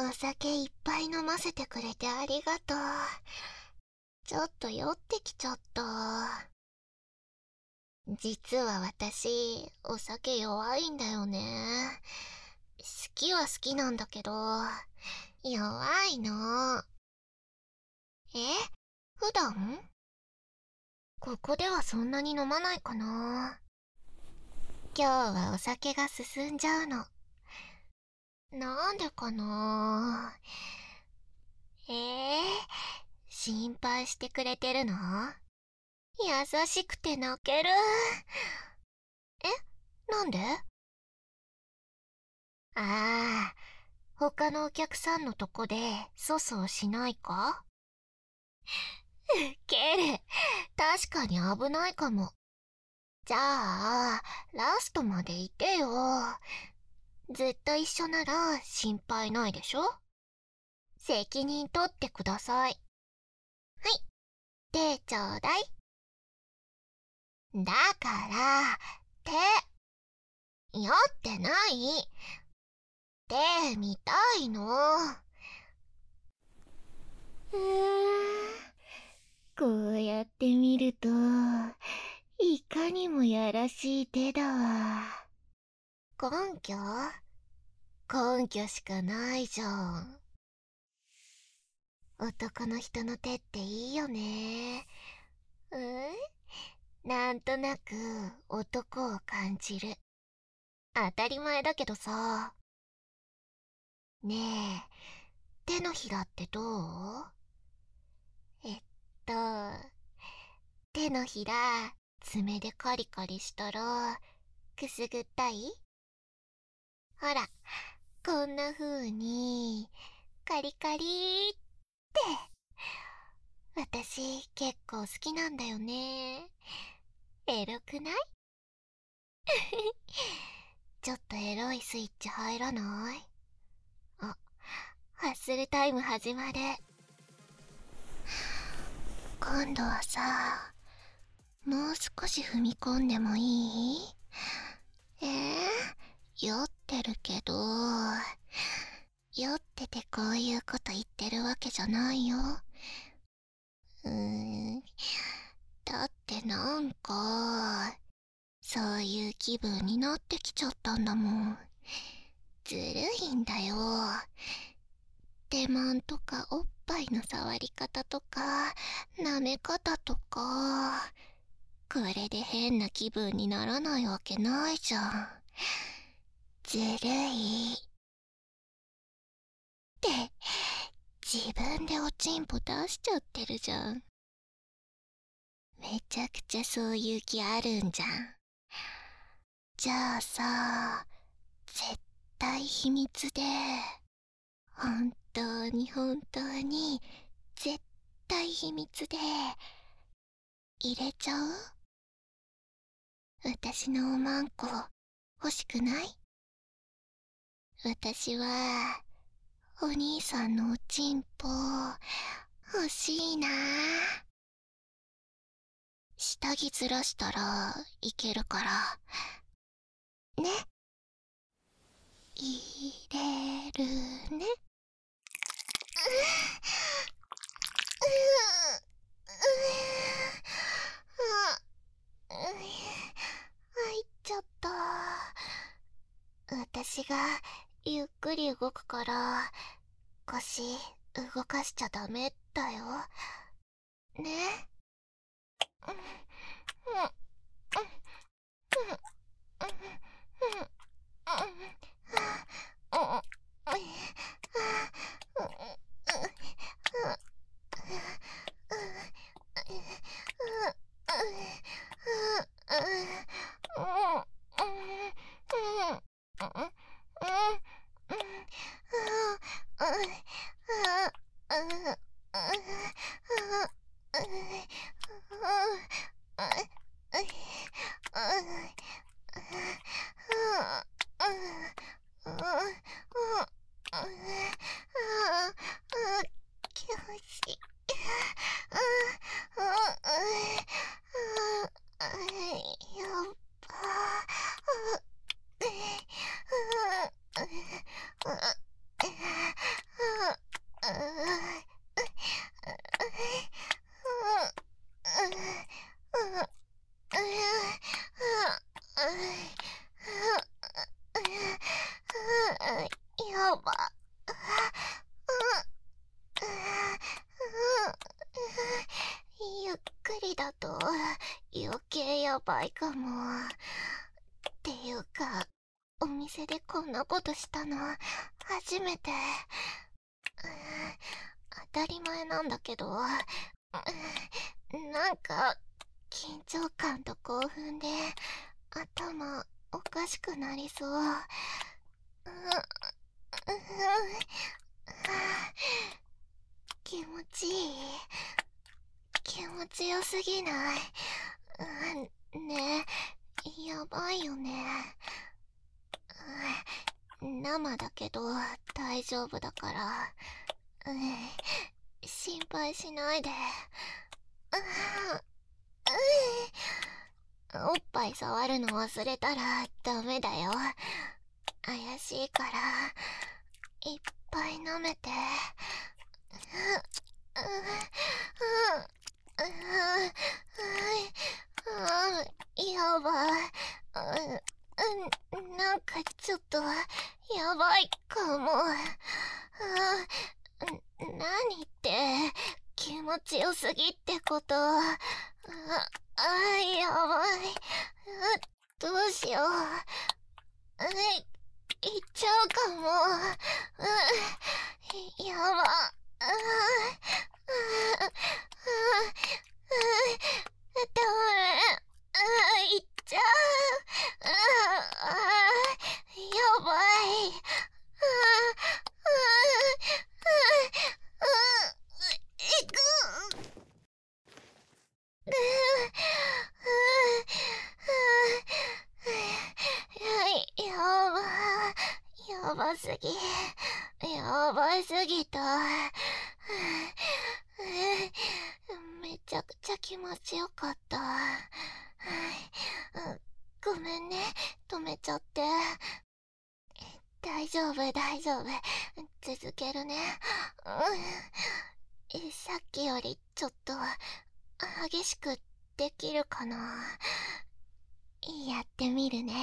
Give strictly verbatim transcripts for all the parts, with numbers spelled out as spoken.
お酒いっぱい飲ませてくれてありがとう。ちょっと酔ってきちゃった。実は私、お酒弱いんだよね。好きは好きなんだけど、弱いの。え？普段？ここではそんなに飲まないかな。今日はお酒が進んじゃうの。なんでかな。えー、心配してくれてるの？優しくて泣ける。え？なんで？ああ、他のお客さんのとこで粗相しないか？ケル、確かに危ないかも。じゃあ、ラストまでいてよ。ずっと一緒なら心配ないでしょ？責任取ってください。はい、手ちょうだい。だから、手。酔ってない。手見たいの。うーん、こうやって見ると、いかにもやらしい手だわ。根拠？根拠しかないじゃん。男の人の手っていいよね。うん？なんとなく男を感じる。当たり前だけどさ。ねえ、手のひらってどう？えっと、手のひら、爪でカリカリしたら、くすぐったい？ほら、こんな風に、カリカリーって。私、結構好きなんだよね。エロくない？ちょっとエロいスイッチ入らない？あ、ハッスルタイム始まる。今度はさ、もう少し踏み込んでもいい？えー、酔ってるけど、酔っててこういうこと言ってるわけじゃないよ。うーん、だってなんか、そういう気分になってきちゃったんだもん。ずるいんだよ。手マンとかおっぱいの触り方とか、舐め方とか。これで変な気分にならないわけないじゃん。ずるい。って、自分でおちんぽ出しちゃってるじゃん。めちゃくちゃそういう気あるんじゃん。じゃあさ、絶対秘密で、本当に本当に、絶対秘密で、入れちゃう？私のおまんこ、欲しくない？私は、お兄さんのおちんぽ、欲しいな。下着ずらしたらいけるから。ね。入れるね。うううう入っちゃった。私がゆっくり動くから腰動かしちゃダメだよ。ね。うんうんばいかも。っていうか、お店でこんなことしたの初めて。うん、当たり前なんだけど、うん、なんか緊張感と興奮で頭おかしくなりそう。うん、うん、気持ちいい。気持ちよすぎない？うん、ねえ、やばいよね。うん、生だけど大丈夫だから、うん、心配しないで。うん、おっぱい触るの忘れたらダメだよ。怪しいからいっぱい舐めて。うん、うん、うん、うん、やばい。うん、うん、なんかちょっとやばいかも。うん、何って気持ちよすぎってこと。あ、あ、やばい。どうしよう。うん、行っちゃうかも。うん、やば。うん、うん、ダメ。うん、行っちゃう。うん、やばい。うん、いく。や、やば、やばすぎ、やばすぎた。めちゃくちゃ気持ちよかった。ごめんね、止めちゃって。大丈夫、大丈夫。続けるね。うん、さっきよりちょっと激しくできるかな。やってみるね。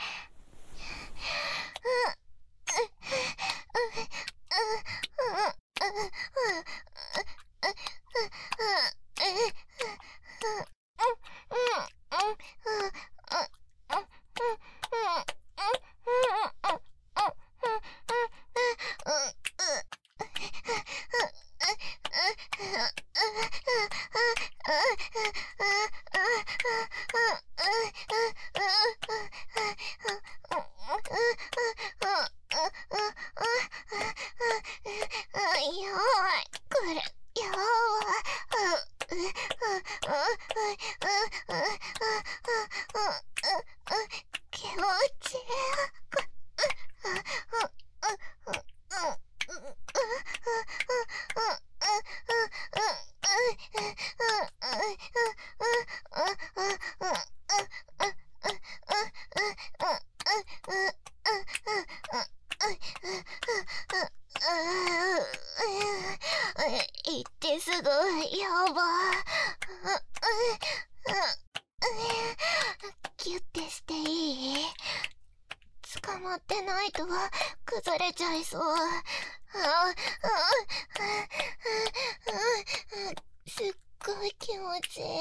気持ちいい。言ってすぐやば。ギュッてしていい？捕まってないと崩れちゃいそう。すっごい気持ちいい。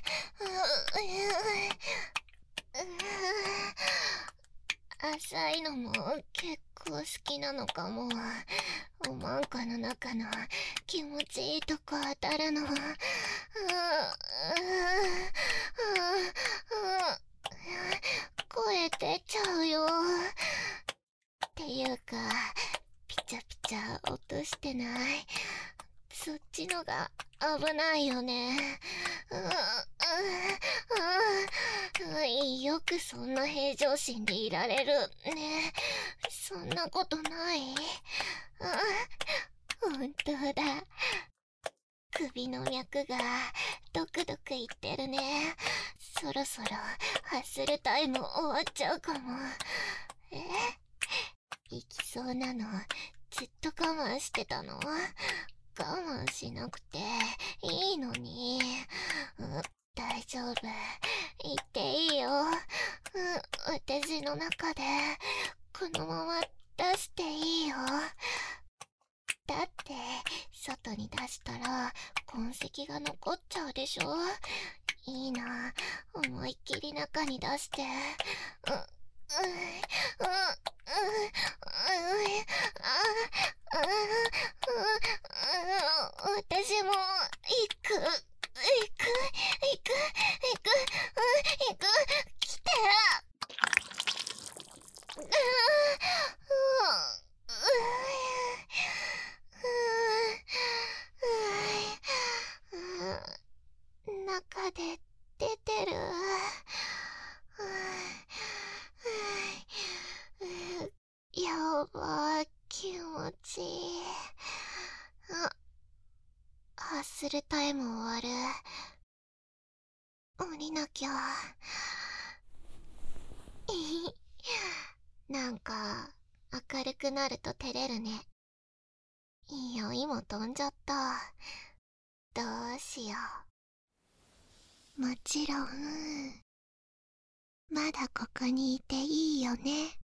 浅いのも結構好きなのかも。おまんこの中の気持ちいいとこ当たるの。声出ちゃうよ。っていうか、ピチャピチャ落としてない？そっちのが危ないよね。よくそんな平常心でいられるね。そんなことない？本当だ。首の脈がドクドクいってるね。そろそろハッスルタイム終わっちゃうかも。え？行きそうなのずっと我慢してたの？我慢しなくていいのに。うん、大丈夫。言っていいよ。うん、私の中でこのまま出していいよ。だって外に出したら痕跡が残っちゃうでしょ。 いいな、思いっきり中に出して。う、う、う、う、う、あ、う、私も行く、行く、行く、行く、行く、来て。う、う、中で出てる。やばー、気持ちいい。あ、ハッスルタイム終わる。降りなきゃ。なんか明るくなると照れるね。匂いも飛んじゃった。どうしよう。もちろんまだここにいていいよね。